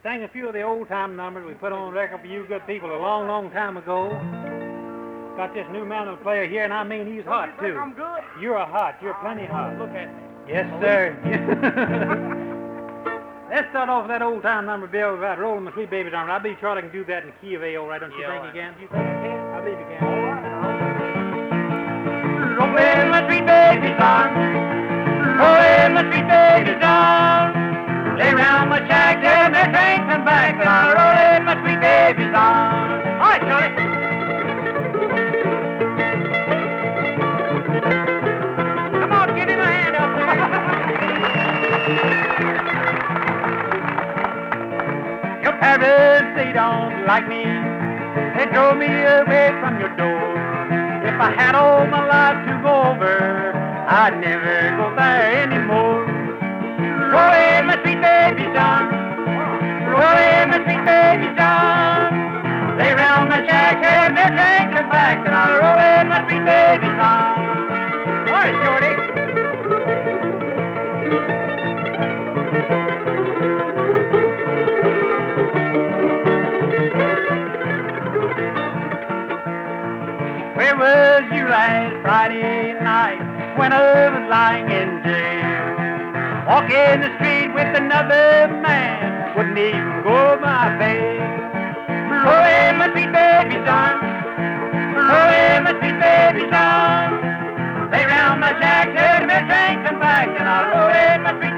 sang a few of the old-time numbers we put on record for you good people a long, long time ago. Got this new mandolin player here, and I mean he's hot, too. I'm good. You're hot. You're plenty hot. Look at me. Yes, sir. Let's start off with that old-time number, Bill, about Rolling My Sweet Baby's Arms. I believe Charlie can do that in the key of A, all right, don't you think he can? You think he can? I believe he can. Rolling my sweet baby's arms, rolling my sweet baby's arms. Lay round my shack, tell me strength and back, and I'll roll in my sweet baby's arms. All right, Charlie. Come on, give him a hand up. Your parents, they don't like me. They drove me away from your door. If I had all my life to go over, I'd never go there anymore. Roll in my sweet baby's arms, roll in my sweet baby's arms. Lay round my shack, have me drink and back, and I'll roll in my sweet baby's arms. All right, Shorty. Where was you last Friday night when I was lying in jail? Walking the street with another man, wouldn't even go my bail. Roll in my sweet baby's arms, roll in my sweet baby's arms. Lay round my shack, tell me drink and back, and I'll roll in my sweet